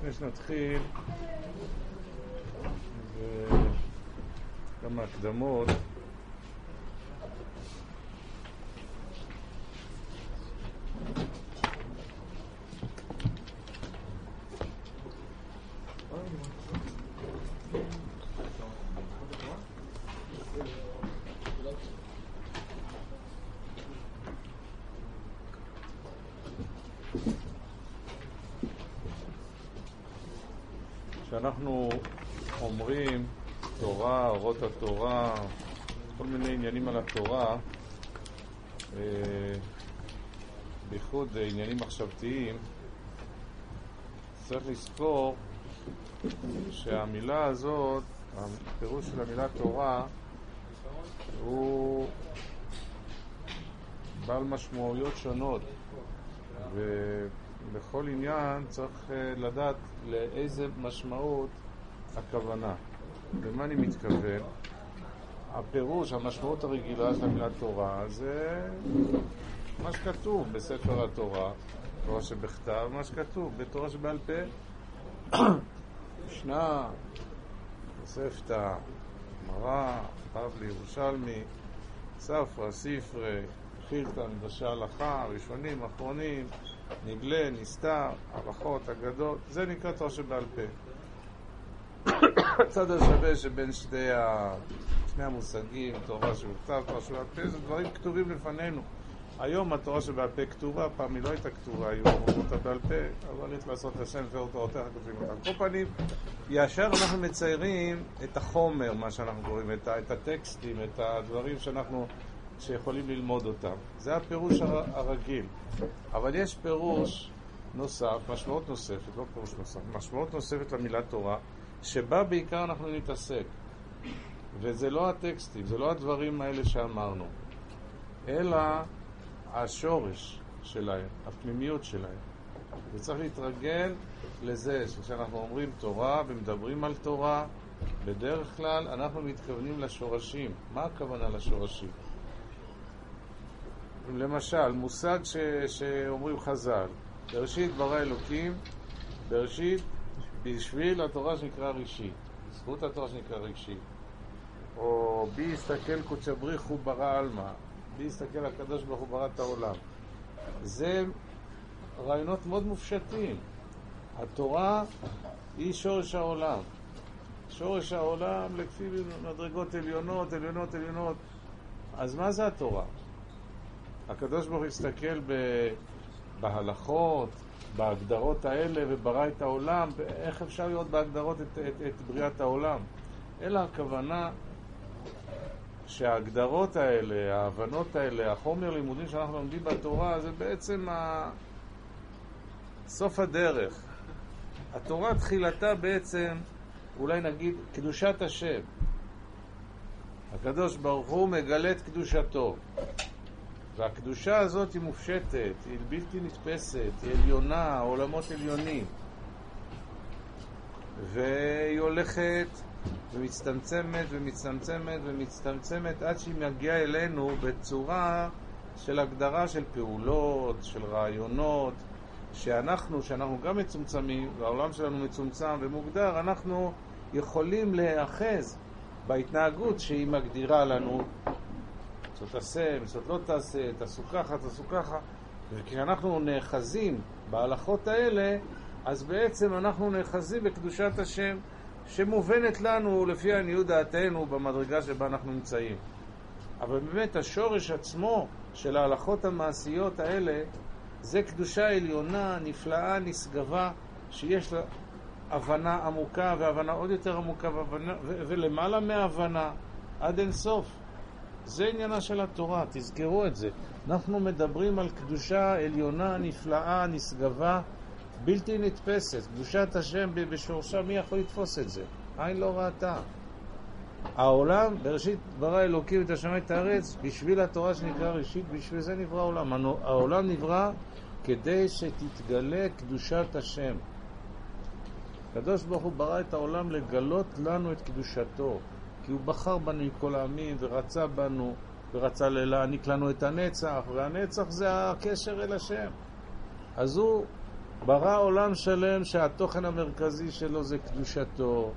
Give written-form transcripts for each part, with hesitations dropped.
לפני שנתחיל, כמה הקדמות. כשאנחנו אומרים תורה, אורות התורה, כל מיני עניינים על התורה, בייחוד עניינים מחשבתיים, צריך לזכור שהמילה הזאת, הפירוש של המילה תורה, הוא בעל משמעויות שונות, ובכל עניין צריך לדעת לאיזה משמעות הכוונה. למה אני מתכוון? הפירוש, המשמעות הרגילה של המילה תורה זה מה שכתוב בספר התורה, תורה שבכתב, מה שכתוב בתורה שבעל פה. משנה, תוספתא, גמרא, בבלי, ירושלמי, ספרא, ספרי, חילתא, מדרשי הלכה, ראשונים, אחרונים, נגלה, נסתר, הלכות, אגדות, זה נקרא תורה שבעל פה. הצד השווה שבין שני המושגים, תורה שבכתב, תורה שבעל פה, זה דברים כתובים לפנינו. היום התורה שבעל פה כתובה, פעם היא לא הייתה כתובה, היו אומרים אותה בעל פה, אבל צריך לעשות השם פר תורתך כותבים אותה. על כל פנים, ישר אנחנו מציירים את החומר, מה שאנחנו קוראים, את הטקסטים, את הדברים שיכולים ללמוד אותם. זה הפירוש הרגיל. אבל יש פירוש נוסף, משמעות נוספת, לא פירוש נוסף, משמעות נוספת למילה תורה, שבה בעיקר אנחנו נתעסק. וזה לא הטקסטים, זה לא הדברים האלה שאמרנו, אלא השורש שלהם, הפנימיות שלהם. וצריך להתרגל לזה שכשאנחנו אומרים תורה ומדברים על תורה, בדרך כלל אנחנו מתכוונים לשורשים. מה הכוונה לשורשים? למשל, מושג שאומרים חז"ל, בראשית ברא אלוקים, בראשית בשביל התורה שנקרא ראשית, בזכות התורה שנקרא ראשית. או בי יסתכל קודש הבריך הוא ברא עלמא, בי יסתכל הקדוש ברוך הוא ברא את העולם. זה רעיונות מאוד מופשטים. התורה היא שורש העולם. שורש העולם לפי מדרגות עליונות, עליונות, עליונות. אז מה זה התורה? הקדוש ברוך הוא יסתכל בהלכות, בהגדרות האלה, וברא את העולם. איך אפשר להיות בהגדרות את בריאת העולם? אלא הכוונה שההגדרות האלה, ההבנות האלה, החומר לימודים שאנחנו לומדים בתורה, זה בעצם סוף הדרך. התורה תחילתה בעצם, אולי נגיד, קדושת השם. הקדוש ברוך הוא מגלה את קדושתו. והקדושה הזאת היא מופשטת, היא בלתי נתפסת, היא עליונה, עולמות עליונים. והיא הולכת ומצטמצמת ומצטמצמת ומצטמצמת עד שהיא מגיעה אלינו בצורה של הגדרה של פעולות, של רעיונות, שאנחנו גם מצומצמים, והעולם שלנו מצומצם ומוגדר, אנחנו יכולים להיאחז בהתנהגות שהיא מגדירה לנו. זאת תעשה, זאת לא תעשה, תעשו ככה, תעשו ככה. וכשאנחנו נאחזים בהלכות האלה, אז בעצם אנחנו נאחזים בקדושת השם, שמובנת לנו לפי עניות דעתנו במדרגה שבה אנחנו נמצאים. אבל באמת השורש עצמו של ההלכות המעשיות האלה, זה קדושה עליונה, נפלאה, נשגבה, שיש לה הבנה עמוקה והבנה עוד יותר עמוקה ולמעלה מהבנה עד אין סוף. זה עניינה של התורה, תזכרו את זה. אנחנו מדברים על קדושה עליונה, נפלאה, נשגבה, בלתי נתפסת. קדושת השם בשורשה, מי יכול לתפוס את זה? עין לא ראתה. העולם, בראשית ברא אלוקים את השמיים את הארץ, בשביל התורה שנקרא ראשית, בשביל זה נברא העולם. העולם נברא כדי שתתגלה קדושת השם. הקדוש ברוך הוא ברא את העולם לגלות לנו את קדושתו, כי הוא בחר בנו מכל העמים ורצה בנו ורצה להעניק לנו את הנצח, והנצח זה הקשר אל השם. אז הוא ברא עולם שלם שהתוכן המרכזי שלו זה קדושתו,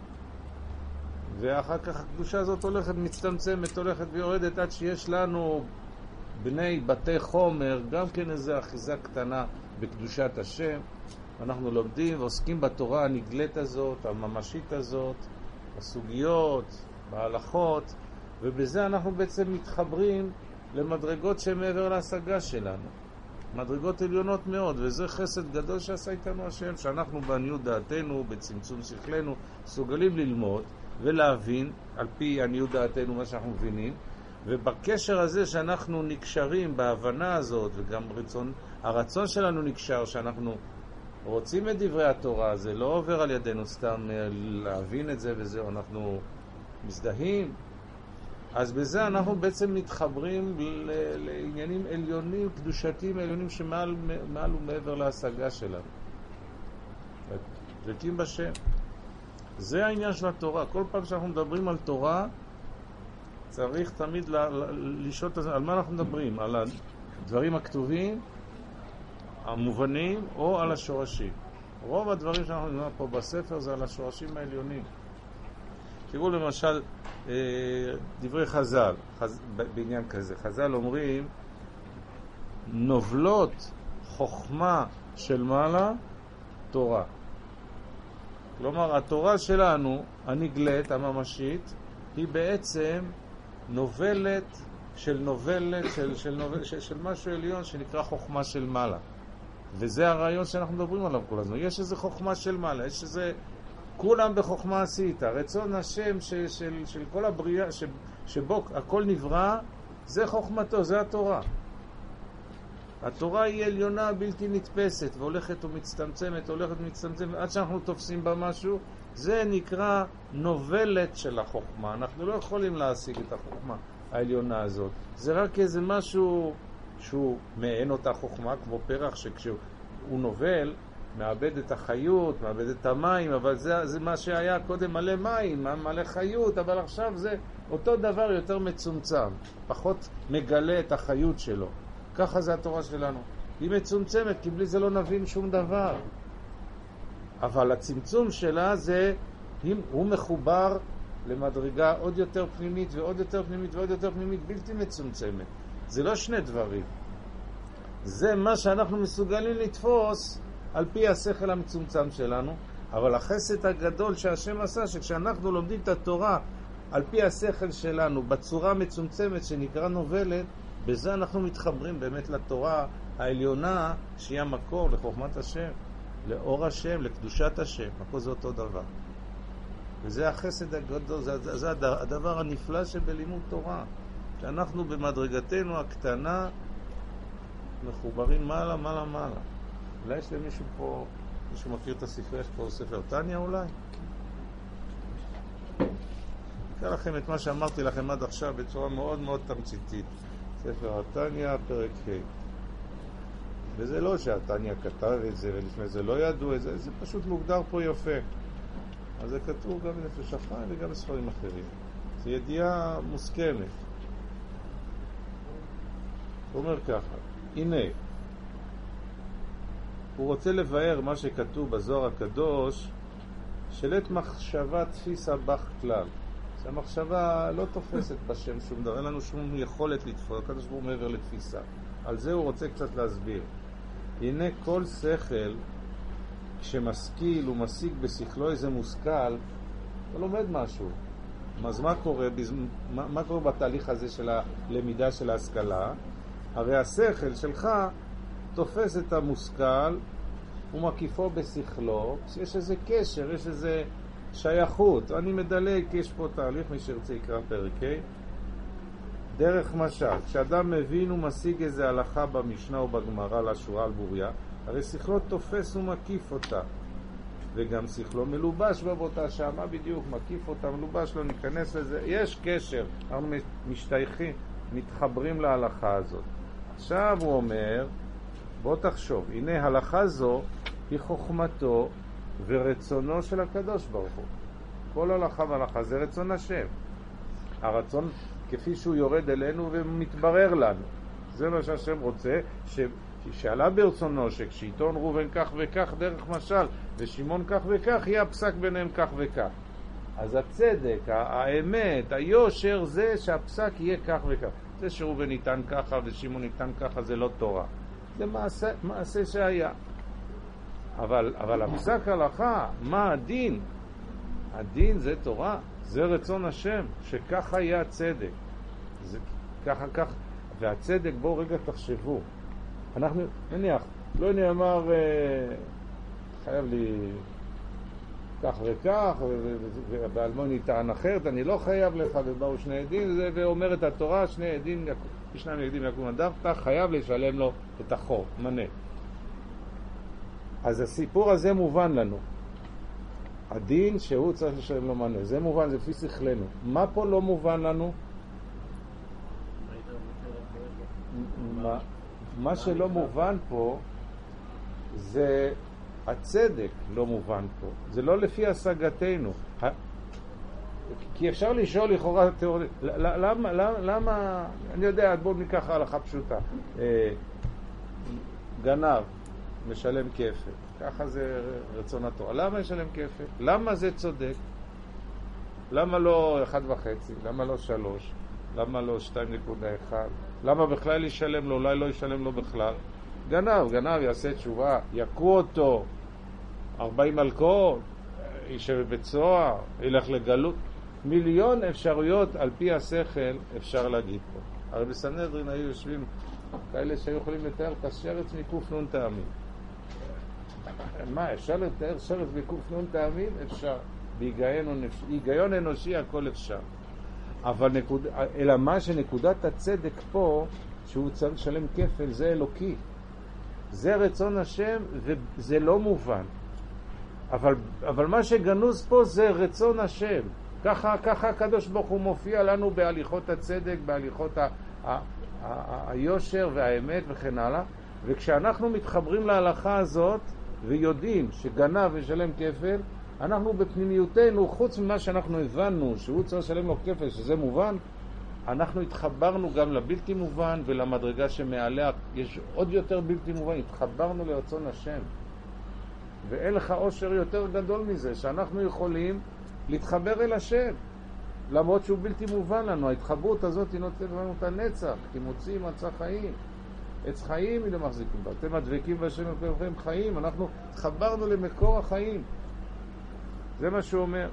ואחר כך הקדושה הזאת הולכת מצטמצמת, הולכת ויורדת עד שיש לנו בני בתי חומר גם כן איזו אחיזה קטנה בקדושת השם. אנחנו לומדים ועוסקים בתורה הנגלית הזאת, הממשית הזאת, בסוגיות, בהלכות, ובזה אנחנו בעצם מתחברים למדרגות שמעבר להשגה שלנו, מדרגות עליונות מאוד, וזה חסד גדול שעשה איתנו השם, שאנחנו בעניות דעתנו, בצמצום שכלנו, סוגלים ללמוד ולהבין על פי עניות דעתנו מה שאנחנו מבינים, ובקשר הזה שאנחנו נקשרים בהבנה הזאת, וגם הרצון שלנו נקשר, שאנחנו רוצים את דברי התורה, זה לא עובר על ידינו סתם להבין את זה וזהו, אנחנו מזדהים, אז בזה אנחנו בעצם מתחברים לעניינים עליונים, קדושתיים עליונים שמעל ומעבר להשגה שלנו. דבקים בשם. זה העניין של התורה. כל פעם שאנחנו מדברים על תורה, צריך תמיד לשאול על מה אנחנו מדברים, על הדברים הכתובים, המובנים, או על השורשים. רוב הדברים שאנחנו מדברים פה בספר זה על השורשים העליונים. תראו למשל דברי חז"ל, בעניין כזה. חז"ל אומרים, נובלות חוכמה של מעלה, תורה. כלומר, התורה שלנו, הנגלית, הממשית, היא בעצם נובלת של משהו עליון שנקרא חוכמה של מעלה. וזה הרעיון שאנחנו מדברים עליו כל הזמן. יש איזה חוכמה של מעלה, יש איזה... כולם בחוכמה עשית. רצון השם של כל הבריאה, שבו הכל נברא, זה חוכמתו, זה התורה. התורה היא עליונה בלתי נתפסת, והולכת ומצטמצמת, עד שאנחנו תופסים בה משהו, זה נקרא נובלת של החוכמה. אנחנו לא יכולים להשיג את החוכמה העליונה הזאת. זה רק איזה משהו שהוא מעין אותה חוכמה, כמו פרח שכשהוא נובל, מאבד את החיות, מאבד את המים, אבל זה מה שהיה קודם מלא מים, מלא חיות, אבל עכשיו זה אותו דבר יותר מצומצם, פחות מגלה את החיות שלו. ככה זה התורה שלנו. היא מצומצמת, כי בלי זה לא נבין שום דבר. אבל הצמצום שלה זה, הוא מחובר למדרגה עוד יותר פנימית ועוד יותר פנימית ועוד יותר פנימית, בלתי מצומצמת. זה לא שני דברים. זה מה שאנחנו מסוגלים לתפוס על פי השכל המצומצם שלנו, אבל החסד הגדול שהשם עשה, שכשאנחנו לומדים את התורה על פי השכל שלנו, בצורה מצומצמת שנקרא נובלת, בזה אנחנו מתחברים באמת לתורה העליונה, שהיא המקור לחוכמת השם, לאור השם, לקדושת השם. הכל זה אותו דבר. וזה החסד הגדול, זה הדבר הנפלא שבלימוד תורה. שאנחנו במדרגתנו הקטנה מחוברים מעלה, מעלה, מעלה. אולי יש למישהו פה, מישהו מכיר את הספר, יש פה ספר תניה אולי? אקרא לכם את מה שאמרתי לכם עד עכשיו בצורה מאוד מאוד תמציתית. ספר התניה, פרק ה'. וזה לא שהתניה כתב את זה ולפני זה לא ידעו את זה, זה פשוט מוגדר פה יפה. אז זה כתוב גם בנפש החיים וגם בספרים אחרים. זו ידיעה מוסכמת. הוא אומר ככה, הנה, הוא רוצה לבאר מה שכתוב בזוהר הקדוש, שלית מחשבה תפיסה בך כלל. שהמחשבה לא תופסת בשם שום דבר, אין לנו שום יכולת לתפוס, הקדוש ברוך הוא מעבר לתפיסה. על זה הוא רוצה קצת להסביר. הנה כל שכל, כשמשכיל ומשיג בשכלו איזה מושכל, הוא לומד משהו. אז מה קורה? מה קורה בתהליך הזה של הלמידה של ההשכלה? הרי השכל שלך תופס את המושכל ומקיפו בשכלו, יש איזה קשר, יש איזה שייכות. אני מדלג, כי יש פה תהליך, מי שרצה יקרא פרק ה'. דרך משל, כשאדם מבין ומשיג איזה הלכה במשנה או בגמרא לשורה על בוריה, הרי שכלו תופס ומקיף אותה, וגם שכלו מלובש באותה שעה. מה בדיוק? מקיף אותה, מלובש, לא ניכנס לזה. יש קשר, אנחנו משתייכים, מתחברים להלכה הזאת. עכשיו הוא אומר, בוא תחשוב, הנה הלכה זו היא חוכמתו ורצונו של הקדוש ברוך הוא. כל הלכה והלכה זה רצון השם. הרצון כפי שהוא יורד אלינו ומתברר לנו. זה מה שהשם רוצה, שעלה ברצונו שכשעיתון ראובן כך וכך דרך משל ושמעון כך וכך יהיה הפסק ביניהם כך וכך. אז הצדק, האמת, היושר זה שהפסק יהיה כך וכך. זה שראובן ניתן ככה ושמעון ניתן ככה זה לא תורה, זה מעשה שהיה. אבל הפסק הלכה, מה הדין? הדין זה תורה, זה רצון השם, שככה יהיה הצדק. זה ככה, והצדק, בואו רגע תחשבו. אנחנו, נניח, לא נאמר, חייב לי כך וכך, ובאלמוני טען אחרת, אני לא חייב לך, ובאו שני עדים, ואומר את התורה, שני עדים, שניים עדים יקום הדף, אתה חייב לשלם לו את החוב, מנה. אז הסיפור הזה מובן לנו. הדין שהוא צריך לשלם לו מנה, זה מובן, זה לפי שכלנו. מה פה לא מובן לנו? מה שלא מובן פה זה הצדק לא מובן פה, זה לא לפי השגתנו. כי אפשר לשאול לכאורה תיאורטית, למה, אני יודע, בואו ניקח הלכה פשוטה, גנב משלם כפל, ככה זה רצון התורה. למה משלם כפל? למה זה צודק? למה לא 1.5? למה לא 3? למה לא 2.1? למה בכלל ישלם לו? אולי לא ישלם לו בכלל. גנב יעשה תשובה, יקרו אותו 40 מלכות, יישב בבית סוהר, ילך לגלות. מיליון אפשרויות על פי השכל אפשר להגיד פה. הרי בסנהדרין היו יושבים כאלה שהיו יכולים לתאר את השרץ מקוף נון טעמים. מה, אפשר לתאר שרץ מקוף נון טעמים? אפשר. בהיגיון אנושי הכל אפשר. אבל אלא מה שנקודת הצדק פה, שהוא צריך לשלם כפל, זה אלוקי. זה רצון השם וזה לא מובן. אבל מה שגנוז פה זה רצון השם. ככה הקדוש ברוך הוא מופיע לנו בהליכות הצדק, בהליכות היושר והאמת וכן הלאה. וכשאנחנו מתחברים להלכה הזאת ויודעים שגנב ושלם כפל, אנחנו בפנימיותנו, חוץ ממה שאנחנו הבנו שהוא צריך לשלם לו כפל, שזה מובן, אנחנו התחברנו גם לבלתי מובן ולמדרגה שמעליה יש עוד יותר בלתי מובן. התחברנו לרצון השם, ואין לך עושר יותר גדול מזה שאנחנו יכולים להתחבר אל השם למרות שהוא בלתי מובן לנו. ההתחברות הזאת היא נותנת לנו את הנצח, כי מוצאים מצא חיים, עץ חיים היא למחזיקים בה, אתם הדבקים בשם וכם חיים. אנחנו התחברנו למקור החיים, זה מה שהוא אומר.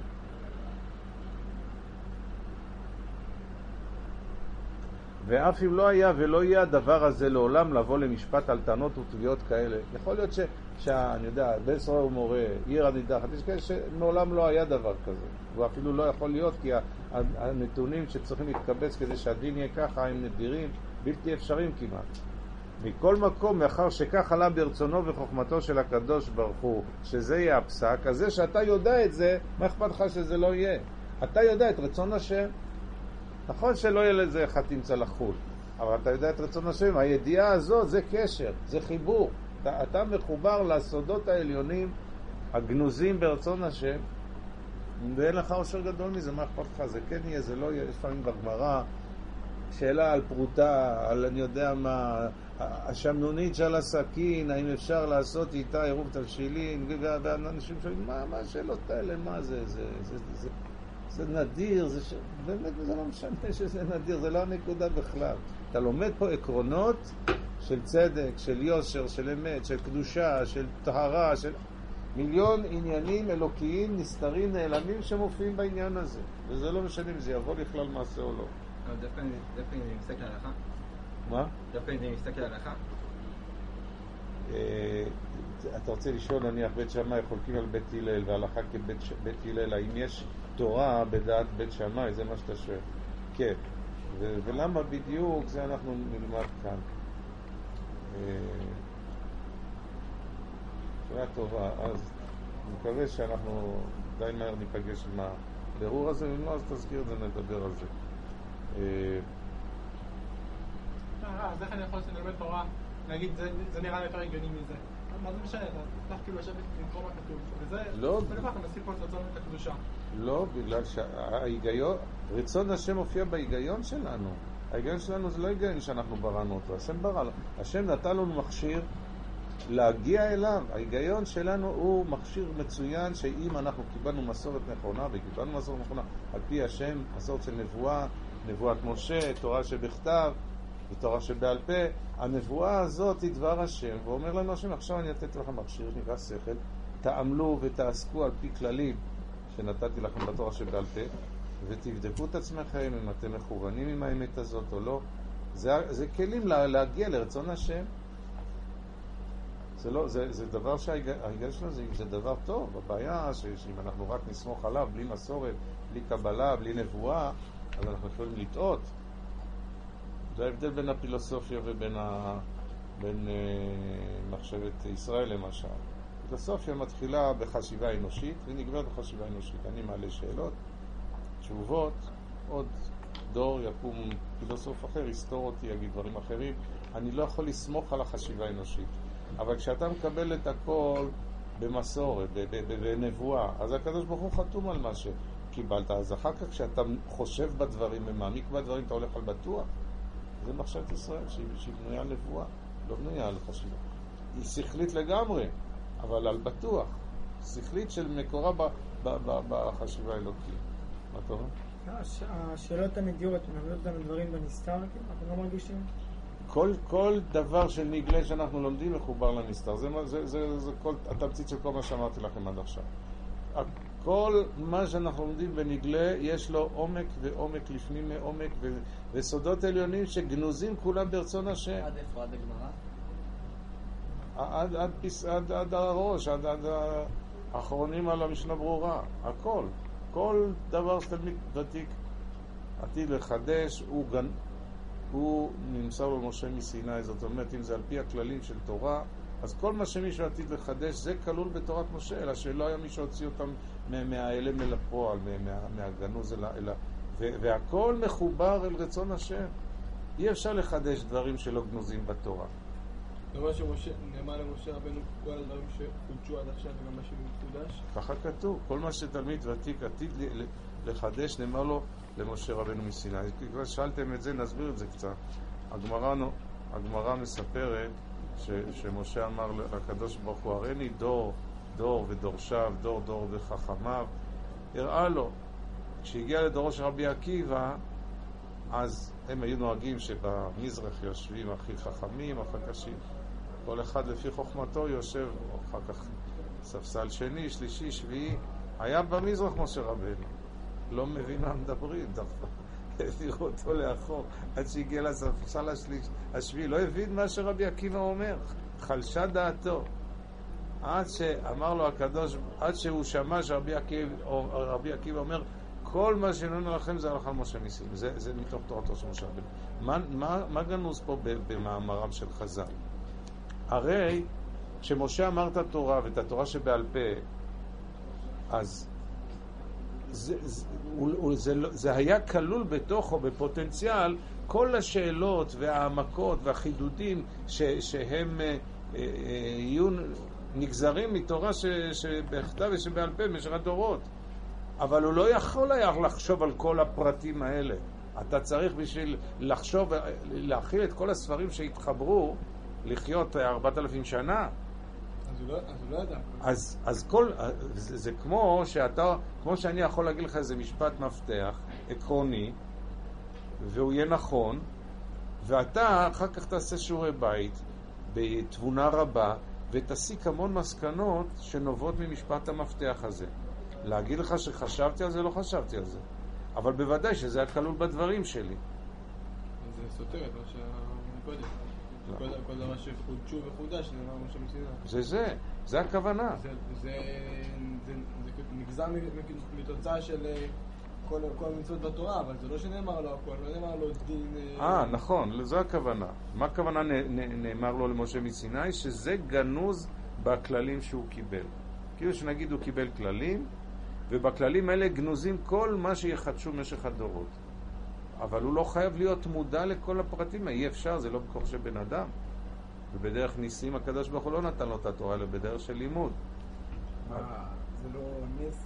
ואף אם לא היה ולא יהיה הדבר הזה לעולם לבוא למשפט על טענות ותביעות כאלה. יכול להיות שאני יודע, בן סורר הוא מורה, עיר הנידחת, יש כאלה שמעולם לא היה דבר כזה. הוא אפילו לא יכול להיות, כי הנתונים שצריכים להתקבץ כדי שהדין יהיה ככה הם נדירים, בלתי אפשריים כמעט. מכל מקום, מאחר שכך עלה ברצונו וחוכמתו של הקדוש ברוך הוא, שזה יהיה הפסק, אז זה שאתה יודע את זה, מה אכפת לך שזה לא יהיה? אתה יודע את רצון השם. נכון שלא יהיה לזה חתים צלחול, אבל אתה יודע את רצון השם. הידיעה הזאת זה קשר, זה חיבור. אתה מחובר לסודות העליונים הגנוזים ברצון השם, ואין לך עושר גדול מזה. מה אכפת לך? זה כן יהיה, זה לא יהיה. יש פעמים בגמרא שאלה על פרוטה, על אני יודע מה, השמנונית של הסכין, האם אפשר לעשות איתה עירוב תבשילין, ואנשים שואלים, מה השאלות האלה? מה זה נדיר, באמת זה לא משנה שזה נדיר, זה לא הנקודה בכלל. אתה לומד פה עקרונות של צדק, של יושר, של אמת, של קדושה, של טהרה, של מיליון עניינים אלוקיים נסתרים, נעלמים שמופיעים בעניין הזה, וזה לא משנה אם זה יבוא לכלל מעשה או לא. דווקא אני מסתכל עליך. מה? דווקא אני מסתכל עליך. אתה רוצה לשאול, נניח בית שמאי חולקים על בית הלל והלכה כבית הלל, האם יש תורה בדעת בית שמאי? זה מה שאתה שואל. כן. ולמה בדיוק זה אנחנו נלמד כאן. שאלה טובה. אז אני מקווה שאנחנו די מהר ניפגש עם הבירור הזה, ואם לא אז תזכיר את זה, נדבר על זה. אז איך אני יכול שנלמד תורה, נגיד זה נראה יותר הגיוני מזה? מה זה משנה? אתה צריך כאילו לשבת לקרוא מה כתוב, וזה בלבד אתה מסיק פה את רצון את הקדושה. לא, בגלל שההיגיון, רצון השם מופיע בהיגיון שלנו. ההיגיון שלנו זה לא היגיון שאנחנו בראנו אותו, השם ברא לו. השם נתן לנו מכשיר להגיע אליו. ההיגיון שלנו הוא מכשיר מצוין, שאם אנחנו קיבלנו מסורת נכונה, וקיבלנו מסורת נכונה על פי השם, מסורת של נבואה, נבואת משה, תורה שבכתב ותורה שבעל פה, הנבואה הזאת היא דבר השם, ואומר לנו השם, עכשיו אני אתן לכם מכשיר שנקרא שכל, תעמלו ותעסקו על פי כללים שנתתי לכם בתורה שבעל פה, ותבדקו את עצמכם אם אתם מכוונים עם האמת הזאת או לא. זה כלים להגיע לרצון השם. זה דבר שההיגיון שלנו זה דבר טוב. הבעיה שאם אנחנו רק נסמוך עליו בלי מסורת, בלי קבלה, בלי נבואה, אז אנחנו יכולים לטעות. זה ההבדל בין הפילוסופיה ובין מחשבת ישראל למשל. הפילוסופיה מתחילה בחשיבה אנושית ונגמרת בחשיבה אנושית. אני מעלה שאלות, תשובות, עוד דור יקום פילוסוף אחר, יסתור אותי, יגיד דברים אחרים. אני לא יכול לסמוך על החשיבה האנושית. אבל כשאתה מקבל את הכל במסורת, בנבואה, אז הקדוש ברוך הוא חתום על מה שקיבלת. אז אחר כך כשאתה חושב בדברים ומעמיק בדברים, אתה הולך על בטוח. זה מחשבת ישראל שהיא בנויה על נבואה, לא בנויה על חשיבה. היא שכלית לגמרי, אבל על בטוח. שכלית של מקורה בחשיבה האלוקית. מה אתה אומר? השאלות הנדירות, מלמדות אותנו דברים בנסתר, אנחנו לא מרגישים? כל דבר של נגלה שאנחנו לומדים מחובר לנסתר. זה כל התמצית של כל מה שאמרתי לכם עד עכשיו. כל מה שאנחנו לומדים בנגלה יש לו עומק ועומק לפנים מעומק וסודות עליונים שגנוזים כולם ברצון השם. עד איפה? עד הגמרא? עד הראש, עד האחרונים על המשנה ברורה. הכל. כל דבר שתלמיד ותיק עתיד לחדש הוא נמסר לו משה מסיני. זאת אומרת, אם זה על פי הכללים של תורה, אז כל מה שמישהו עתיד לחדש זה כלול בתורת משה, אלא שלא היה מישהו הוציא אותם מהאלם אל הפועל, מהגנוז אלא והכל מחובר אל רצון השם. אי אפשר לחדש דברים שלא גנוזים בתורה. זאת אומרת שנאמר למשה רבנו כל הדברים שחודשו עד עכשיו וגם מה שמחודש? ככה כתוב, כל מה שתלמיד ותיק עתיד לחדש נאמר לו למשה רבנו מסיני. כבר שאלתם את זה, נסביר את זה קצת. הגמרא מספרת שמשה אמר לקדוש ברוך הוא, הראני דור ודורשיו, דור וחכמיו. הראה לו, כשהגיע לדורו של רבי עקיבא, אז הם היו נוהגים שבמזרח יושבים הכי חכמים, הכי קשים. כל אחד לפי חוכמתו יושב, אחר כך ספסל שני, שלישי, שביעי. היה במזרח משה רבנו. לא מבין מה מדברים, דווקא. העבירו אותו לאחור, עד שהגיע לספסל השביעי. לא הבין מה שרבי עקיבא אומר. חלשה דעתו. עד שאמר לו הקדוש, עד שהוא שמע שרבי עקיבא אומר, כל מה שנונה לכם זה הלכה למשה מסיני. זה מתוך תורתו של משה רבנו. מה גנוז פה במאמרם של חז"ל? הרי כשמשה אמר את התורה ואת התורה שבעל פה, אז זה היה כלול בתוכו בפוטנציאל כל השאלות והעמקות והחידודים שהם יהיו נגזרים מתורה שבכתב ושבעל פה במשך הדורות. אבל הוא לא יכול היה לחשוב על כל הפרטים האלה. אתה צריך בשביל לחשוב, להכיל את כל הספרים שהתחברו, לחיות 4,000 שנה. אז הוא לא ידע. אז זה כמו שאני יכול להגיד לך איזה משפט מפתח, עקרוני, והוא יהיה נכון, ואתה אחר כך תעשה שיעורי בית, בתבונה רבה, ותסיק המון מסקנות שנובעות ממשפט המפתח הזה. להגיד לך שחשבתי על זה, לא חשבתי על זה. אבל בוודאי שזה היה כלול בדברים שלי. זה סותר את מה שקודם. כל דבר שחודשו וחודש, נאמר משה מסיני. זה הכוונה. זה נגזר מתוצאה של כל המצוות בתורה, אבל זה לא שנאמר לו הכל, לא נאמר לו דין... נכון, זו הכוונה. מה הכוונה נאמר לו למשה מסיני? שזה גנוז בכללים שהוא קיבל. כאילו שנגיד הוא קיבל כללים, ובכללים האלה גנוזים כל מה שיחדשו במשך הדורות. אבל הוא לא חייב להיות מודע לכל הפרטים, אי אפשר, זה לא בכוח של בן אדם. ובדרך ניסים הקדוש ברוך הוא לא נתן לו את התורה, אלא בדרך של לימוד. זה לא נס?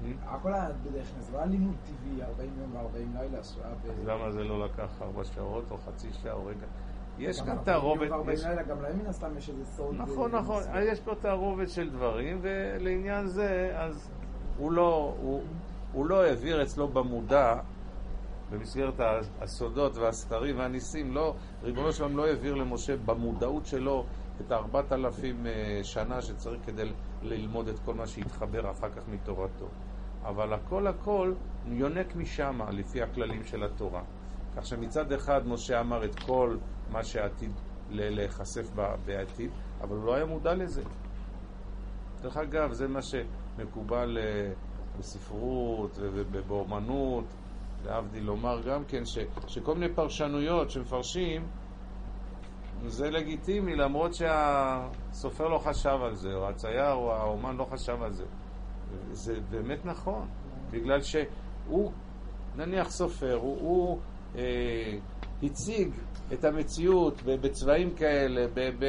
הכל היה בדרך כלל, זה לא היה לימוד טבעי, 40 יום ו40 לילה, אז למה זה לא לקח 4 שעות או חצי שעה או רגע? יש כאן תערובת... גם להם מן הסתם יש איזה סוד... נכון, יש פה תערובת של דברים, ולעניין זה, אז הוא לא העביר אצלו במודע, במסגרת הסודות והסתרים והניסים, ריבונו שלום לא העביר למשה במודעות שלו את 4,000 שנה שצריך כדי ללמוד את כל מה שהתחבר אחר כך מתורתו. אבל הכל יונק משם לפי הכללים של התורה. כך שמצד אחד משה אמר את כל מה שעתיד להיחשף בעתיד, אבל הוא לא היה מודע לזה. דרך אגב, זה מה שמקובל בספרות ובאומנות, להבדיל לומר גם כן, שכל מיני פרשנויות שמפרשים, זה לגיטימי, למרות שהסופר לא חשב על זה, או הצייר או האומן לא חשב על זה. זה באמת נכון, בגלל שהוא, נניח סופר, הוא הציג את המציאות בצבעים כאלה,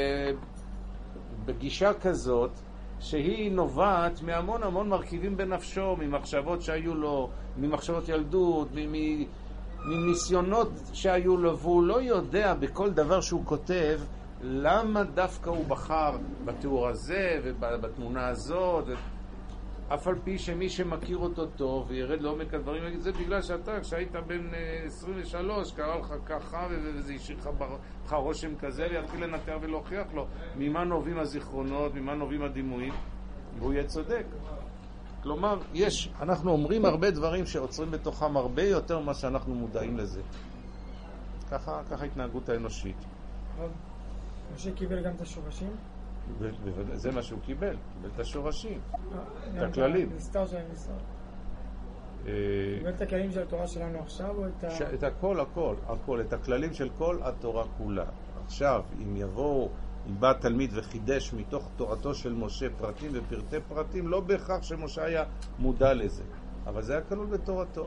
בגישה כזאת, שהיא נובעת מהמון מרכיבים בנפשו, ממחשבות שהיו לו, ממחשבות ילדות, מניסיונות שהיו לו, והוא לא יודע בכל דבר שהוא כותב למה דווקא הוא בחר בתיאור הזה ובתמונה הזאת. אף על פי שמי שמכיר אותו טוב וירד לעומק הדברים, יגיד, זה בגלל שאתה, כשהיית בן 23, קרא לך ככה וזה השאיר לך רושם כזה, ויתחיל לנתר ולהוכיח לו ממה נובעים הזיכרונות, ממה נובעים הדימויים, והוא יהיה צודק. כלומר, אנחנו אומרים הרבה דברים שעוצרים בתוכם הרבה יותר ממה שאנחנו מודעים לזה. ככה התנהגות האנושית. משה קיבל גם את השורשים? זה מה שהוא קיבל את השורשים, את הכללים. נסתר שלהם נסתר. קיבל את הכללים של התורה שלנו עכשיו או את הכל, את הכללים של כל התורה כולה. עכשיו, אם בא תלמיד וחידש מתוך תורתו של משה פרטים ופרטי פרטים, לא בהכרח שמשה היה מודע לזה, אבל זה היה כלול בתורתו.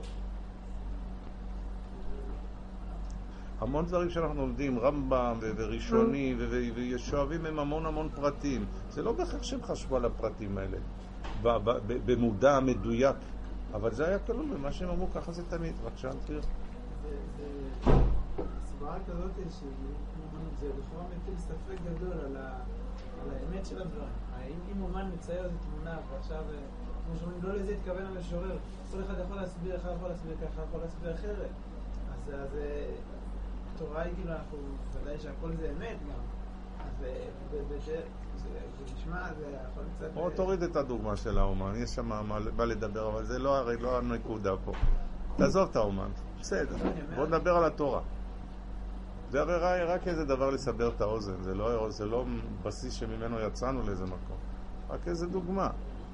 המון דברים שאנחנו לומדים, רמב"ם וראשונים ושואבים הם המון פרטים. זה לא בהכרח שהם חשבו על הפרטים האלה במודע מדויק, אבל זה היה כלול במה שהם אמרו, ככה זה תמיד. בבקשה, תראה. זה סברה כזאת זה לכאורה מטיל ספק גדול על האמת של הדברים. אם אומן מצייר איזו תמונה ועכשיו, כמו שאומרים, לא לזה התכוון המשורר, כל אחד יכול להסביר, אחד יכול להסביר ככה, יכול להסביר אחרת. אז התורה היא כאילו, אנחנו ודאי שהכל זה אמת גם. אז זה נשמע, זה יכול קצת... או תוריד את הדוגמה של האומן, יש שם מה לדבר, אבל זה לא הנקודה פה. תעזוב את האומן, בסדר, בוא נדבר על התורה. זה הרי רק איזה דבר לסבר את האוזן, זה לא בסיס שממנו יצאנו לאיזה מקום, רק איזה דוגמה.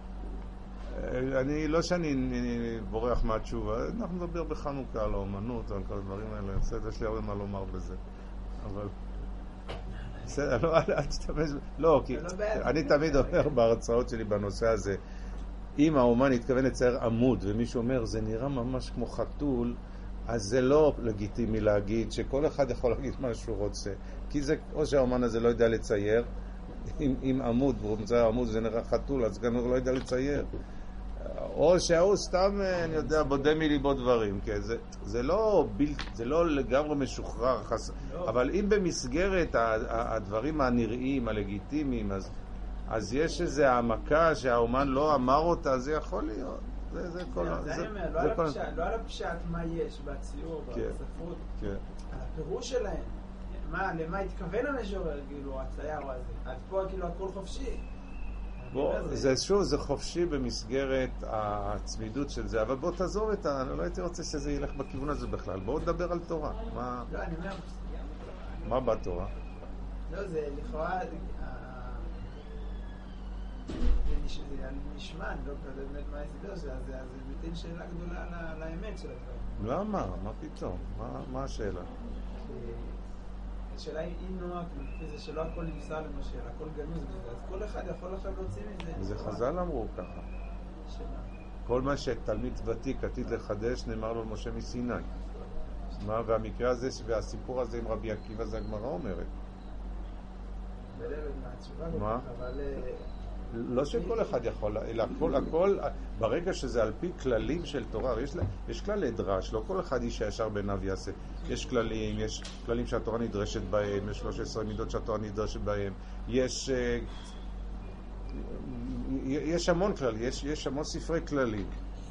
לא שאני בורח מהתשובה, אנחנו נדבר בחנוכה על האומנות, על כל הדברים האלה, בסדר, יש לי הרבה מה לומר בזה, אבל בסדר, אל תשתמש, לא, כי אני תמיד אומר בהרצאות שלי בנושא הזה, אם האומן התכוון לצייר עמוד ומישהו אומר זה נראה ממש כמו חתול, אז זה לא לגיטימי להגיד שכל אחד יכול להגיד מה שהוא רוצה, כי זה, או שהאומן הזה לא יודע לצייר, עם עמוד, והוא מצייר עמוד זה נראה חתול, אז גם הוא לא יודע לצייר, או שהוא סתם, אני יודע, בודה מליבו דברים, כן? זה לא לגמרי משוחרר, אבל אם במסגרת הדברים הנראים, הלגיטימיים, אז יש איזו העמקה שהאומן לא אמר אותה, זה יכול להיות. זה כל... לא על הפשט מה יש בציור, בספרות, על הפירוש שלהם. למה התכוון המשורר, כאילו, הצייר הזה. אז פה כאילו הכל חופשי. זה חופשי במסגרת הצמידות של זה, אבל בוא תעזור אני לא הייתי רוצה שזה ילך בכיוון הזה בכלל. בואו נדבר על תורה. לא, אני אומר... מה בתורה? לא, זה לכאורה... זה נשמע, אני לא יודע באמת מה ההסבר שלה, זה מטיל שאלה גדולה על האמת של הדברים. למה? מה פתאום? מה השאלה? השאלה היא נועה, זה שלא הכל נמסר למשה, הכל גנוז בזה, אז כל אחד יכול עכשיו להוציא מזה. וזה חז"ל אמרו ככה. כל מה שתלמיד ותיק עתיד לחדש נאמר לו משה מסיני. והמקרה הזה והסיפור הזה עם רבי עקיבא זה הגמרא אומרת. בלבד מהתשובה, אבל לא שכל אחד יכול, אלא הכל, ברגע שזה על פי כללים של תורה, יש כללי דרש, לא כל אחד איש הישר בעיניו יעשה. יש כללים שהתורה נדרשת בהם, יש 13 מידות שהתורה נדרשת בהם, יש המון כללים, יש המון ספרי כללים,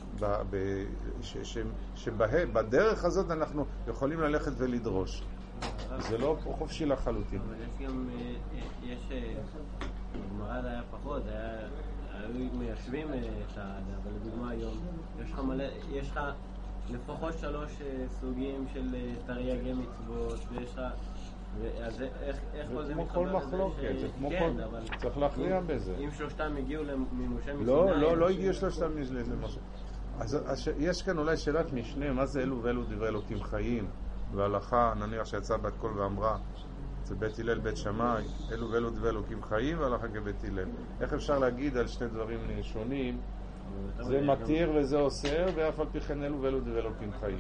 שבהם, בדרך הזאת אנחנו יכולים ללכת ולדרוש. זה לא חופשי לחלוטין. אבל יש גם, בגמרא זה היה פחות, היו מיישבים את העדה, אבל לדוגמה היום, יש לך לפחות 3 סוגים של תרי"גי מצוות, ויש לך, אז איך כל זה מתחבר? כמו כל מחלוקת, זה כמו כל, צריך להכריע בזה. אם 3 הגיעו ממשה מסיני... לא הגיעו 3 למשה. אז יש כאן אולי שאלת משנה, מה זה אלו ואלו דברי אלוקים חיים? והלכה, נניח שיצאה בת קול ואמרה, זה בית הלל בית שמאי, אלו ואלו דברי אלוקים חיים, והלכה כבית הלל. איך אפשר להגיד על שני דברים שונים? זה מתיר וזה אוסר, ואף על פי כן אלו ואלו דברי אלוקים חיים.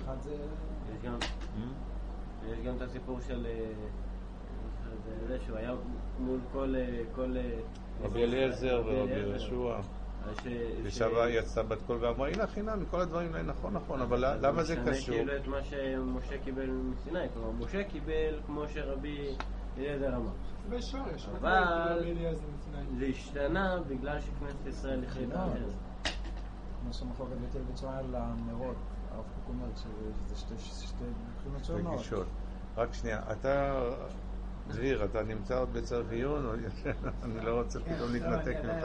יש גם את הסיפור של זה שהוא היה מול כל רבי אליעזר ורבי יהושע, ושבה יצאה בת קול ואמרה, הנה חינם, מכל הדברים האלה, נכון, אבל למה זה קשור? משנה כאילו את מה שמשה קיבל מסיני, כלומר משה קיבל כמו שרבי אליעזר אמר, אבל זה השתנה בגלל שכנסת ישראל החליטה אחרת. כמו שמחלוקת בית הלל בית שמאי על הנרות, הרב קוק אומר שזה שתי בחינות שונות. רק שנייה, דביר, אתה נמצא עוד בצריך עיון? אני לא רוצה פתאום להתנתק ממך.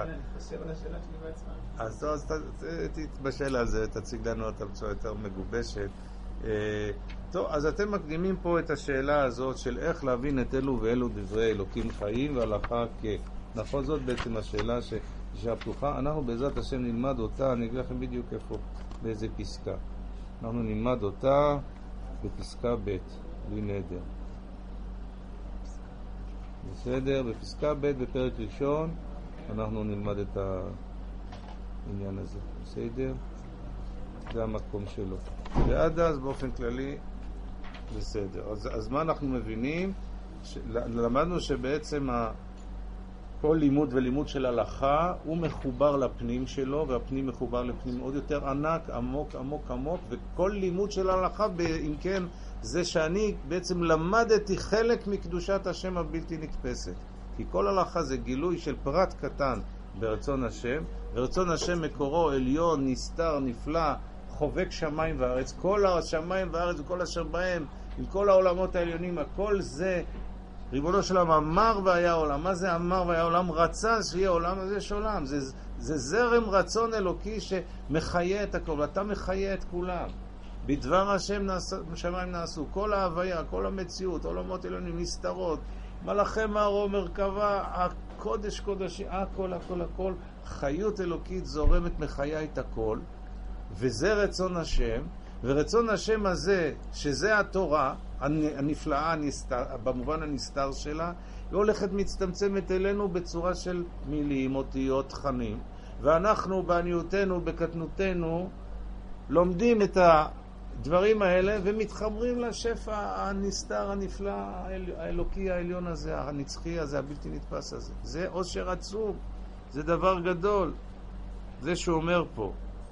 אז תתבשל על זה, תציג לנו אותה בצורה יותר מגובשת. טוב, אז אתם מקדימים פה את השאלה הזאת של איך להבין את אלו ואלו דברי אלוקים חיים והלכה נכון, זאת בעצם השאלה שהפתוחה. אנחנו בעזרת השם נלמד אותה, אני אגיד לכם בדיוק איפה, באיזה פסקה. אנחנו נלמד אותה בפסקה ב', בלי נדר. בסדר, בפסקה ב' בפרק ראשון אנחנו נלמד את העניין הזה. בסדר? זה המקום שלו. ועד אז באופן כללי בסדר. אז מה אנחנו מבינים? למדנו שבעצם כל לימוד ולימוד של הלכה הוא מחובר לפנים שלו, והפנים מחובר לפנים עוד יותר ענק, עמוק, וכל לימוד של הלכה, אם כן, זה שאני בעצם למדתי חלק מקדושת השם הבלתי נתפסת. כי כל הלכה זה גילוי של פרט קטן ברצון השם, ורצון השם מקורו עליון, נסתר, נפלא, חובק שמיים וארץ. כל השמיים וארץ וכל אשר בהם, עם כל העולמות העליונים, הכל זה ריבונו של עולם אמר והיה עולם. מה זה אמר והיה עולם? רצה שיהיה עולם, אז יש עולם. זה זרם רצון אלוקי שמחיה את הכל, ואתה מחיה את כולם. בדבר השם שמיים נעשו, כל ההוויה, כל המציאות, עולמות עליונים, נסתרות, מלאכי מערו מרכבה, הקודש קודשי, הכל, חיות אלוקית זורמת מחיה את הכל, וזה רצון השם. ורצון השם הזה, שזה התורה הנפלאה, במובן הנסתר שלה, היא הולכת מצטמצמת אלינו בצורה של מילים, אותיות, תכנים, ואנחנו בעניותנו, בקטנותנו, לומדים את הדברים האלה ומתחברים לשפע הנסתר, הנפלא, האלוקי העליון הזה, הנצחי הזה, הבלתי נתפס הזה. זה עושר עצום, זה דבר גדול, זה שהוא אומר פה.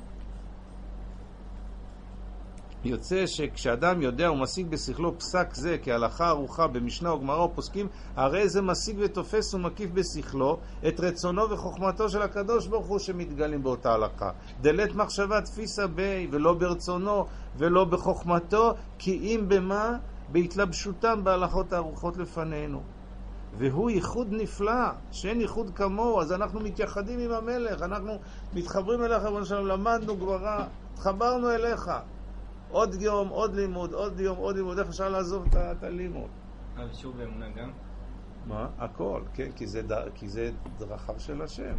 יוצא שכשאדם יודע ומשיג בשכלו פסק זה כהלכה ערוכה במשנה או גמרא או פוסקים, הרי זה משיג ותופס ומקיף בשכלו את רצונו וחוכמתו של הקדוש ברוך הוא שמתגלים באותה הלכה. דלת מחשבה תפיסה בי, ולא ברצונו ולא בחוכמתו, כי אם במה? בהתלבשותם בהלכות הערוכות לפנינו. והוא ייחוד נפלא, שאין ייחוד כמוהו. אז אנחנו מתייחדים עם המלך, אנחנו מתחברים אליך, למדנו גמרא, התחברנו אליך. עוד יום, עוד לימוד, עוד יום, עוד לימוד, איך אפשר לעזוב את הלימוד? ושוב באמונה גם? מה? הכל, כן, כי זה דרכיו של השם.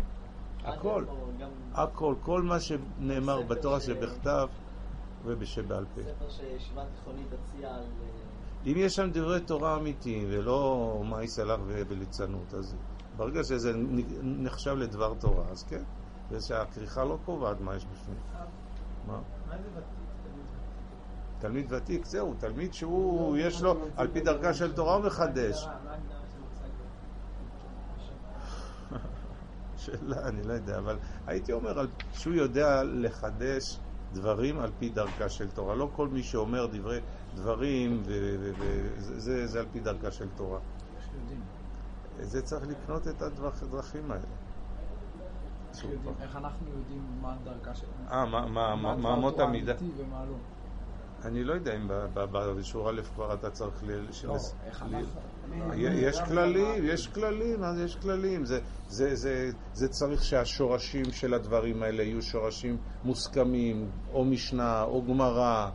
הכל, כל מה שנאמר בתורה שבכתב ובשבעל פה. ספר שישיבה תיכונית הציעה על... אם יש שם דברי תורה אמיתיים ולא מה יסלח וליצנות, אז ברגע שזה נחשב לדבר תורה, אז כן. זה שהכריכה לא קובעת מה יש בפנים. מה? מה זה ותיק? תלמיד ותיק, זהו, תלמיד שהוא, יש לו, על פי דרכה של תורה הוא מחדש. שאלה, אני לא יודע, אבל הייתי אומר שהוא יודע לחדש דברים על פי דרכה של תורה. לא כל מי שאומר דברים, זה על פי דרכה של תורה. זה צריך לקנות את הדרכים האלה. איך אנחנו יודעים מה הדרכה שלנו? מה אמות המידה? ומה לא? אני לא יודע אם בשורה א' כבר אתה צריך לא, איך אנחנו... יש כללים. זה צריך שהשורשים של הדברים האלה יהיו שורשים מוסכמים, או משנה, או גמרא,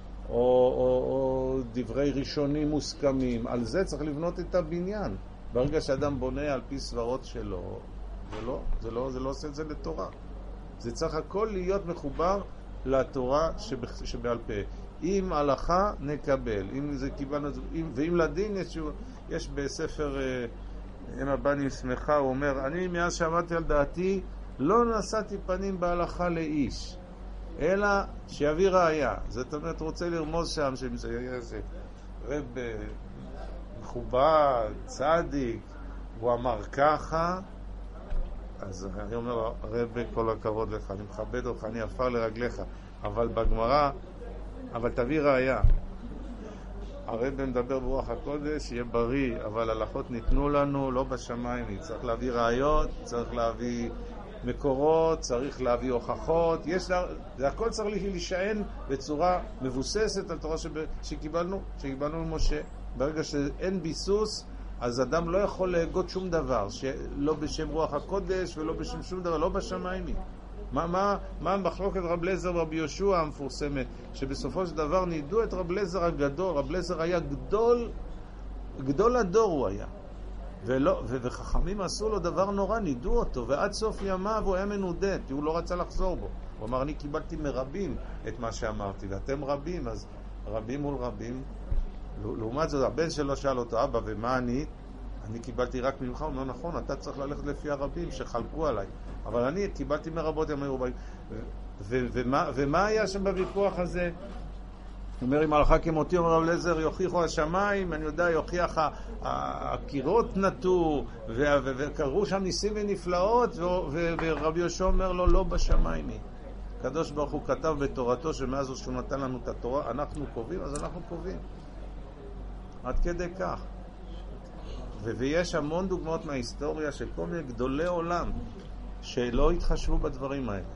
או דברי ראשונים מוסכמים. על זה צריך לבנות את הבניין. ברגע שאדם בונה על פי סברות שלו, זה לא עושה את זה לתורה. זה צריך הכל להיות מחובר לתורה שבעל פה. אם הלכה נקבל, אם זה קיבלנו, ואם לדין יש בספר אם הבני שמחה, הוא אומר, אני מאז שעמדתי על דעתי לא נשאתי פנים בהלכה לאיש, אלא שיביא ראיה. זאת אומרת, רוצה לרמוז שם שזה יהיה איזה רב מכובד, צדיק, הוא אמר ככה, אז אני אומר, רב, כל הכבוד לך, אני מכבד אותך, אני אפר לרגליך, אבל בגמרא, אבל תביא ראיה. הרב מדבר ברוח הקודש, יהיה בריא, אבל הלכות ניתנו לנו, לא בשמיים. צריך להביא ראיות, צריך להביא מקורות, צריך להביא הוכחות. זה הכל צריך להישען בצורה מבוססת על תורה שקיבלנו ממשה. ברגע שאין ביסוס, אז אדם לא יכול להגות שום דבר, לא בשם רוח הקודש ולא בשם שום דבר, לא בשמיים. מה המחלוקת רב אליעזר ורבי יהושע המפורסמת, שבסופו של דבר נידו את רב אליעזר הגדול. רב אליעזר היה גדול הדור הוא היה, וחכמים עשו לו דבר נורא, נידו אותו, ועד סוף ימיו הוא היה מנודד, כי הוא לא רצה לחזור בו. הוא אמר, אני קיבלתי מרבים את מה שאמרתי, ואתם רבים, אז רבים מול רבים. לעומת זאת, הבן שלו שאל אותו, אבא, ומה אני קיבלתי רק ממך. הוא אומר, נכון, אתה צריך ללכת לפי הרבים שחלקו עליי, אבל אני קיבלתי מרבות ימי רבים. ומה היה שם בוויכוח הזה? הוא אומר, אם הלכה כמותי, אומר רב אליעזר, יוכיחו השמיים, אני יודע, יוכיח הקירות נטו, וקראו שם ניסים ונפלאות, ורבי יהושע אומר לו, לא בשמיים. הקדוש ברוך הוא כתב בתורתו שמאז שהוא נתן לנו את התורה, אנחנו קובעים, אז אנחנו קובעים. עד כדי כך. ויש המון דוגמאות מההיסטוריה של כל מיני גדולי עולם שלא התחשבו בדברים האלה.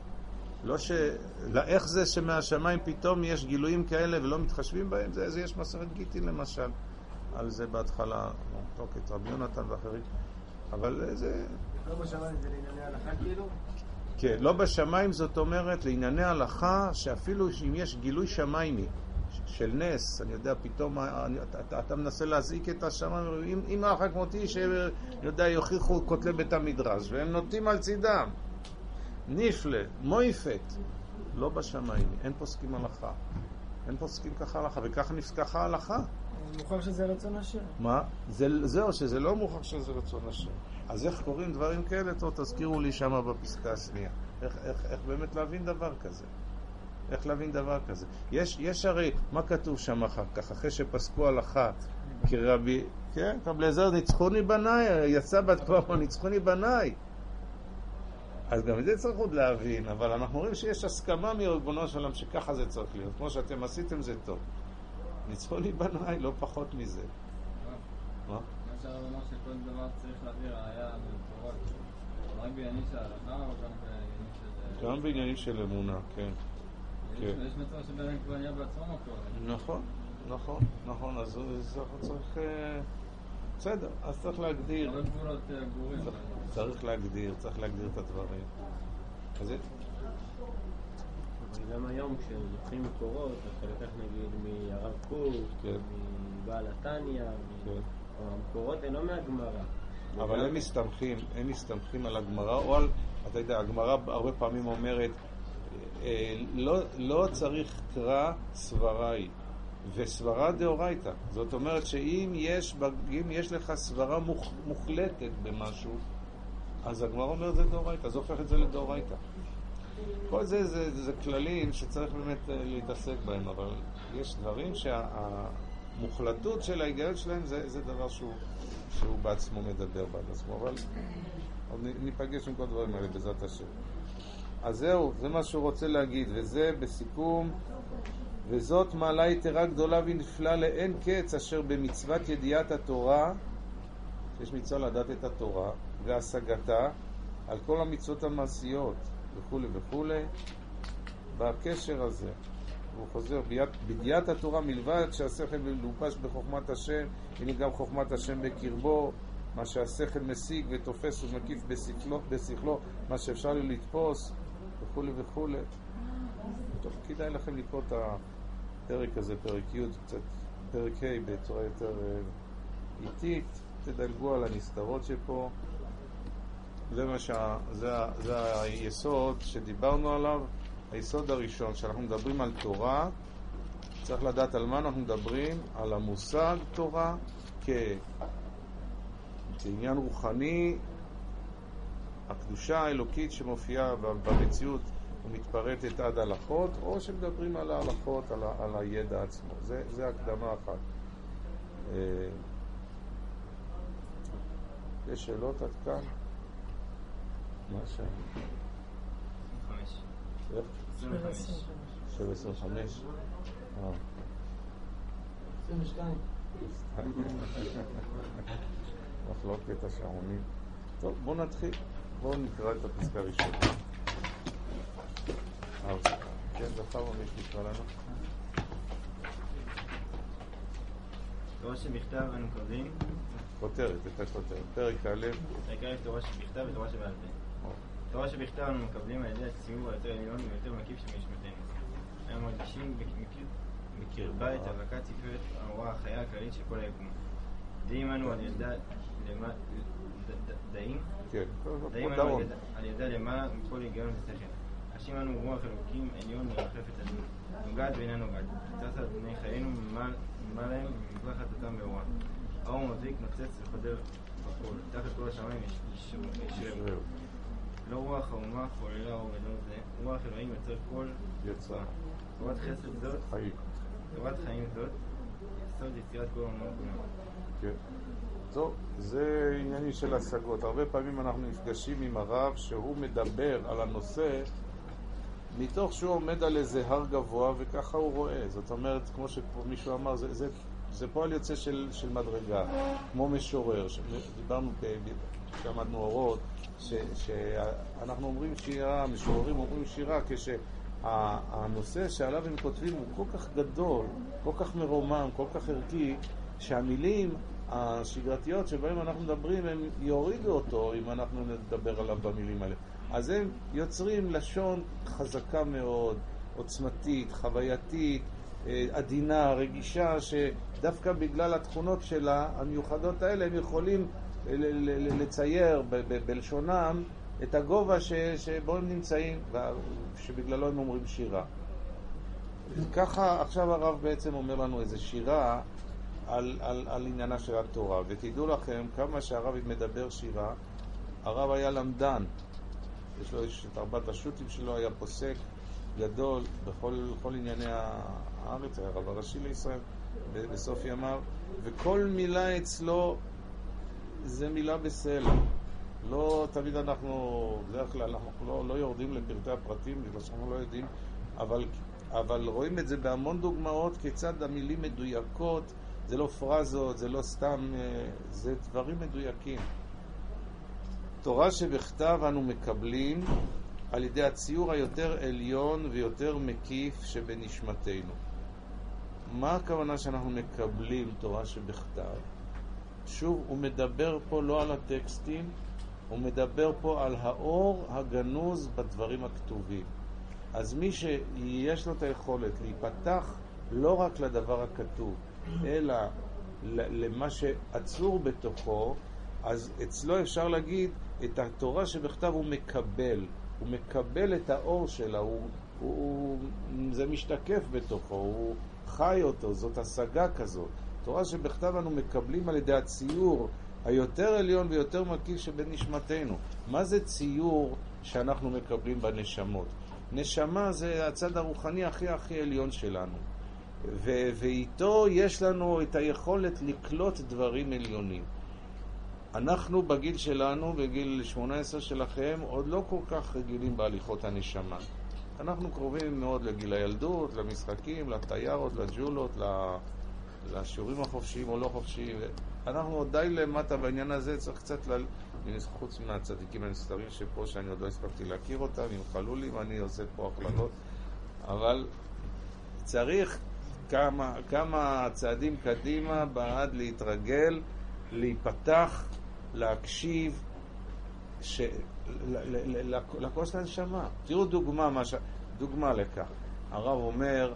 איך זה שמהשמיים פתאום יש גילויים כאלה ולא מתחשבים בהם? זה יש מסכת גיטין למשל על זה בהתחלה, את רבי יונתן ואחרים. אבל זה... לא בשמיים זה לענייני הלכה כאילו? כן, לא בשמיים, זאת אומרת לענייני הלכה, שאפילו אם יש גילוי שמיימי של נס, אני יודע, פתאום אתה מנסה להזעיק את השמיים, אם הלכה כמותי שיודע יוכיחו כותלי בית המדרש, והם נוטים על צידם נפלא, מויפת, לא בשמיים, אין פוסקים הלכה, אין פוסקים ככה הלכה, וככה נפסקה ההלכה. מוכח שזה רצון השם. מה? זהו, שזה לא מוכח שזה רצון השם. אז איך קוראים דברים כאלה? תזכירו לי שמה בפסקה השנייה. איך באמת להבין דבר כזה? איך להבין דבר כזה? יש הרי, מה כתוב שם אחר כך? אחרי שפסקו הלכה, כי רבי, כן, רב אליעזר, ניצחוני בניי, יצא בת כבר, ניצחוני בניי. אז גם את זה צריך עוד להבין, אבל אנחנו רואים שיש הסכמה מריבונו של עולם שככה זה צריך להיות. כמו שאתם עשיתם זה טוב. ניצחוני בניי, לא פחות מזה. מה? אפשר לומר שכל דבר צריך להביא ראיה מפורט. רק בעניינים של ההלכה או גם בעניינים של אמונה, כן. יש מצב שבאמת כבר נהיה בעצמו מקור. נכון, אז צריך... בסדר, אז צריך להגדיר. הרבה גבולות ברורים. צריך להגדיר את הדברים. אז זה... גם היום כשלוקחים מקורות, אתה לקח נגיד מהרב קוק, מבעל התניא, המקורות הם לא מהגמרא. אבל הם מסתמכים על הגמרא, או על, אתה יודע, הגמרא הרבה פעמים אומרת, לא צריך קרא סבראי, וסברה דאורייתא. זאת אומרת שאם יש לך סברה מוחלטת במשהו, אז הגמרא אומר זה דאורייתא, אז הופך את זה לדאורייתא. כל זה כללים שצריך באמת להתעסק בהם, אבל יש דברים שהמוחלטות של ההיגיון שלהם זה דבר שהוא בעצמו מדבר בעד עצמו, ניפגש עם כל הדברים האלה בעזרת השם. אז זהו, זה מה שהוא רוצה להגיד, וזה בסיכום. וזאת מעלה יתרה גדולה ונפלאה לאין קץ אשר במצוות ידיעת התורה, שיש מצווה לדעת את התורה והשגתה על כל המצוות המעשיות וכו' וכו', בקשר הזה. הוא חוזר, בידיעת התורה מלבד שהשכל מלובש בחוכמת השם, הנה גם חוכמת השם בקרבו, מה שהשכל משיג ותופס ומקיף בשכלו, מה שאפשר לי לתפוס וכו' וכו'. טוב, כדאי לכם לקרוא את הפרק הזה, פרק י', קצת פרק ה' בצורה יותר איטית, תדלגו על הנסתרות שפה. זה היסוד שדיברנו עליו. היסוד הראשון, שאנחנו מדברים על תורה, צריך לדעת על מה אנחנו מדברים, על המושג תורה כעניין רוחני, הקדושה האלוקית שמופיעה במציאות ומתפרטת עד הלכות, או שמדברים על ההלכות, על הידע עצמו. זה הקדמה אחת. יש שאלות עד כאן? מה שם? 25. 725. 22. מחלוקת השעונים. טוב, בואו נתחיל. בואו נקרא את הפסקה הראשונה. כן, זכר ומי שתקרא לנו. תורה שבכתב אנו מקבלים. כותרת, את הכותרת. פרק א'. פרק א', תורה שבכתב ותורה שבעל פה. תורה שבכתב אנו מקבלים על ידי הציור היותר עליון ויותר מקיף שבנשמתנו. אנו מרגישים בקרבה את אבקת ספרת ההוראה החיה הכללית של כל היקום. דעים אנו על ידה על ידה למעלה מכל היגיון ושכל. חשים אנו רוח אלוקים עליון מרחף את הדין. נוגעת ואינה נוגעת. תצא על פני חיינו ממעלהם ומזרחת אותם באורה. האור מבליק נוצץ וחודר בכל. תחת כל השמיים ישררו. לא רוח האומה חוללה אור גדול זה, רוח אלוהים יוצר כל יצא. תורת חסד זאת, תורת חיים זאת, יסוד יצירת כל העולם כולם. כן. טוב, זה עניינים של השגות. הרבה פעמים אנחנו נפגשים עם הרב שהוא מדבר על הנושא מתוך שהוא עומד על איזה הר גבוה וככה הוא רואה. זאת אומרת, כמו שמישהו אמר, זה פועל יוצא של מדרגה, כמו משורר. דיברנו כשעמדנו אורות, שאנחנו אומרים שירה, משוררים אומרים שירה, כשהנושא שעליו הם כותבים הוא כל כך גדול, כל כך מרומם, כל כך ערכי, שהמילים השגרתיות שבהם אנחנו מדברים הם יורידו אותו אם אנחנו נדבר עליו במילים האלה. אז הם יוצרים לשון חזקה מאוד, עוצמתית, חווייתית, עדינה, רגישה, שדווקא בגלל התכונות שלה המיוחדות האלה הם יכולים לצייר בלשונם את הגובה שבו הם נמצאים, שבגללו הם אומרים שירה. ככה עכשיו הרב בעצם אומר לנו איזה שירה על עניינה של התורה. ותדעו לכם, כמה שהרב מדבר שירה, הרב היה למדן. יש לו את 4 השו"תים שלו, היה פוסק גדול בכל ענייני הארץ, היה הרב הראשי לישראל בסוף ימיו, וכל מילה אצלו זה מילה בסלע. לא תמיד בדרך כלל אנחנו לא יורדים לפרטי הפרטים, בגלל שאנחנו לא יודעים, אבל רואים את זה בהמון דוגמאות, כיצד המילים מדויקות, זה לא פרזות, זה לא סתם, זה דברים מדויקים. תורה שבכתב אנו מקבלים על ידי הציור היותר עליון ויותר מקיף שבנשמתנו. מה הכוונה שאנחנו מקבלים תורה שבכתב? שוב, הוא מדבר פה לא על הטקסטים, הוא מדבר פה על האור הגנוז בדברים הכתובים. אז מי שיש לו את היכולת להיפתח לא רק לדבר הכתוב, אלא למה שעצור בתוכו, אז אצלו אפשר להגיד את התורה שבכתב הוא מקבל את האור שלה, זה משתקף בתוכו, הוא חי אותו, זאת השגה כזאת. תורה שבכתב אנו מקבלים על ידי הציור היותר עליון ויותר מקיף שבנשמתנו. מה זה ציור שאנחנו מקבלים בנשמות? נשמה זה הצד הרוחני הכי עליון שלנו, ואיתו יש לנו את היכולת לקלוט דברים עליונים. אנחנו בגיל שלנו, בגיל 18 שלכם, עוד לא כל כך רגילים בהליכות הנשמה. אנחנו קרובים מאוד לגיל הילדות, למשחקים, לתיירות, לג'ולות, לשיעורים החופשיים או לא חופשיים. אנחנו עוד די למטה בעניין הזה, צריך קצת חוץ מהצדיקים הנסתרים שפה, שאני עוד לא הספקתי להכיר אותם, אם חלו לי, ואני עושה פה הכללות. אבל צריך כמה צעדים קדימה בעד להתרגל, להיפתח, להקשיב, לקוס לנשמה. תראו דוגמה לכך. הרב אומר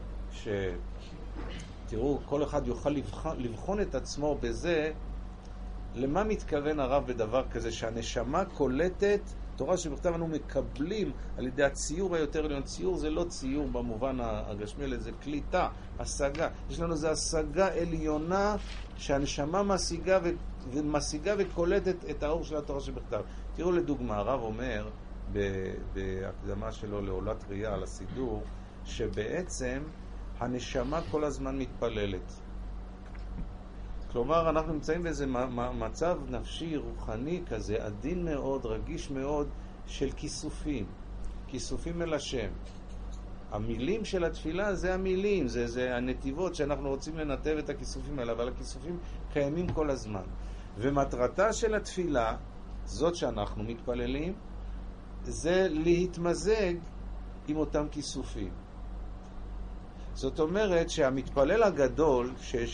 תראו, כל אחד יוכל לבחון את עצמו בזה, למה מתכוון הרב בדבר כזה, שהנשמה קולטת, תורה שבכתב אנו מקבלים על ידי הציור היותר עליון. ציור זה לא ציור במובן הגשמי, אלא זה קליטה, השגה. יש לנו זה השגה עליונה שהנשמה משיגה וקולטת את האור של התורה שבכתב. תראו לדוגמה, הרב אומר בהקדמה שלו לעולת ראייה על הסידור, שבעצם הנשמה כל הזמן מתפללת. כלומר, אנחנו נמצאים באיזה מצב נפשי, רוחני כזה, עדין מאוד, רגיש מאוד, של כיסופים אל השם. המילים של התפילה זה המילים, זה הנתיבות שאנחנו רוצים לנתב את הכיסופים האלה, אבל הכיסופים קיימים כל הזמן. ומטרתה של התפילה, זאת שאנחנו מתפללים, זה להתמזג עם אותם כיסופים. זאת אומרת שהמתפלל הגדול,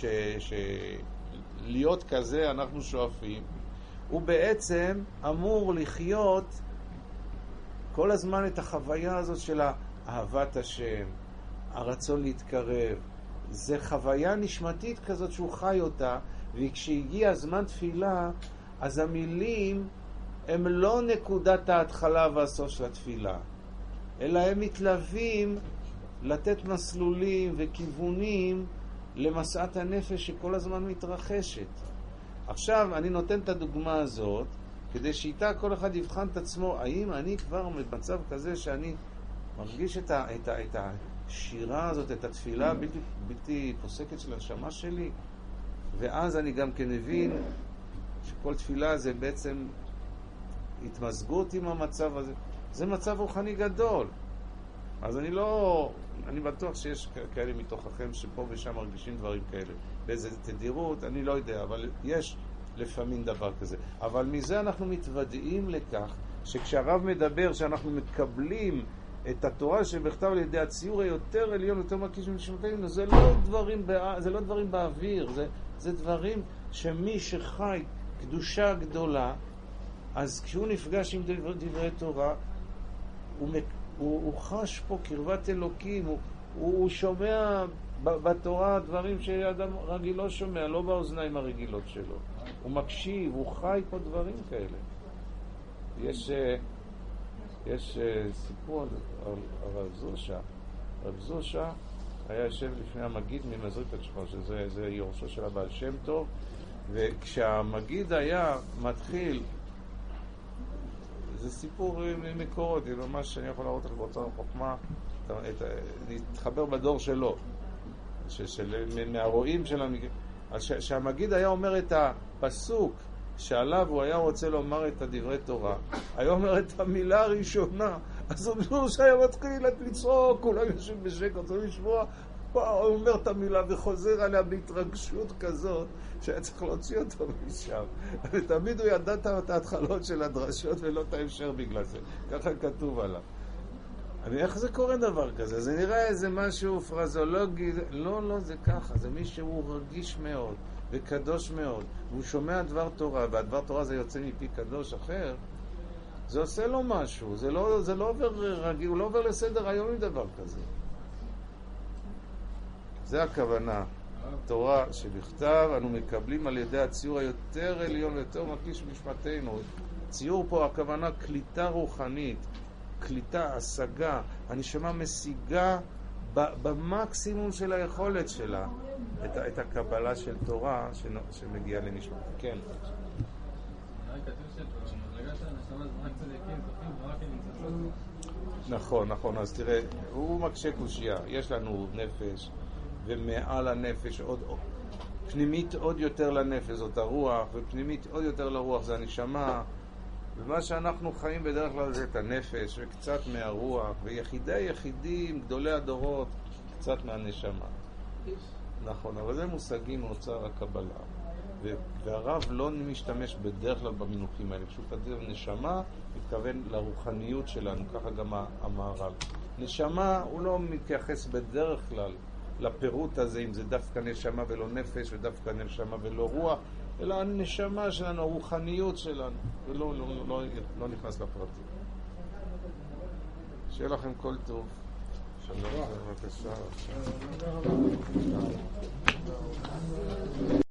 להיות כזה אנחנו שואפים, הוא בעצם אמור לחיות כל הזמן את החוויה הזאת של אהבת השם, הרצון להתקרב. זה חוויה נשמתית כזאת שהוא חי אותה, וכשהגיע זמן תפילה, אז המילים הם לא נקודת ההתחלה והסוף של התפילה, אלא הם מתלווים לתת מסלולים וכיוונים למסעת הנפש שכל הזמן מתרחשת. עכשיו אני נותן את הדוגמה הזאת כדי שאיתה כל אחד יבחן את עצמו, האם אני כבר במצב כזה שאני מרגיש את השירה הזאת, את התפילה בלתי פוסקת של הנשמה שלי, ואז אני גם כן מבין שכל תפילה זה בעצם התמזגות עם המצב הזה. זה מצב רוחני גדול. אז אני בטוח שיש כאלה מתוככם שפה ושם מרגישים דברים כאלה. באיזה תדירות, אני לא יודע, אבל יש לפעמים דבר כזה. אבל מזה אנחנו מתוודעים לכך, שכשהרב מדבר שאנחנו מקבלים את התורה שבכתב על ידי הציור היותר עליון, יותר מקיש מנשמתנו, זה לא דברים באוויר, זה דברים שמי שחי קדושה גדולה, אז כשהוא נפגש עם דברי תורה, הוא חש פה קרבת אלוקים, הוא שומע בתורה דברים שאדם רגיל לא שומע, לא באוזניים הרגילות שלו. הוא מקשיב, הוא חי פה דברים כאלה. יש סיפור על הרב זושה. הרב זושה היה יושב לפני המגיד ממזריטת שלך, שזה יורשו של הבעל שם טוב, וכשהמגיד היה מתחיל, זה סיפור מקורות, זה ממש שאני יכול להראות לך באוצר החוכמה, להתחבר בדור שלו, מהרואים של המגיד. אז שהמגיד היה אומר את הפסוק שעליו הוא היה רוצה לומר את הדברי תורה, היה אומר את המילה הראשונה, אז הוא שהיה מתחיל לצעוק, כולם יושבים בשקט, רוצים לשמוע, הוא אומר את המילה וחוזר עליה בהתרגשות כזאת שהיה צריך להוציא אותו משם. ותמיד הוא ידע את ההתחלות של הדרשות ולא את ההמשך בגלל זה. ככה כתוב עליו. איך זה קורה דבר כזה? זה נראה איזה משהו פרזולוגי. לא, זה ככה. זה מישהו רגיש מאוד וקדוש מאוד. והוא שומע דבר תורה, והדבר תורה זה יוצא מפי קדוש אחר. זה עושה לו משהו. זה לא עובר רגיל, הוא לא עובר לסדר היום עם דבר כזה. זה הכוונה. תורה שבכתב אנו מקבלים על ידי הציור היותר עליון ויותר מקיש משמתנו. ציור פה הכוונה קליטה רוחנית, קליטה, השגה. הנשמה משיגה במקסימום של היכולת שלה את הקבלה של תורה שמגיעה לנשמה. כן. נכון, אז תראה, הוא מקשה קושיה. יש לנו נפש, ומעל הנפש עוד פנימית עוד יותר לנפש, זאת הרוח, ופנימית עוד יותר לרוח, זה הנשמה. ומה שאנחנו חיים בדרך כלל זה את הנפש, וקצת מהרוח, יחידים, גדולי הדורות, קצת מהנשמה. נכון, אבל זה מושגים מאוצר הקבלה. והרב לא משתמש בדרך כלל במינוחים האלה. כשהוא כתב נשמה, מתכוון לרוחניות שלנו, ככה גם המהר"ל. נשמה, הוא לא מתייחס בדרך כלל לפירוט הזה, אם זה דווקא נשמה ולא נפש, ודווקא נשמה ולא רוח, אלא הנשמה שלנו, הרוחניות שלנו, ולא נכנס לפרטים. שיהיה לכם כל טוב. שלום, בבקשה.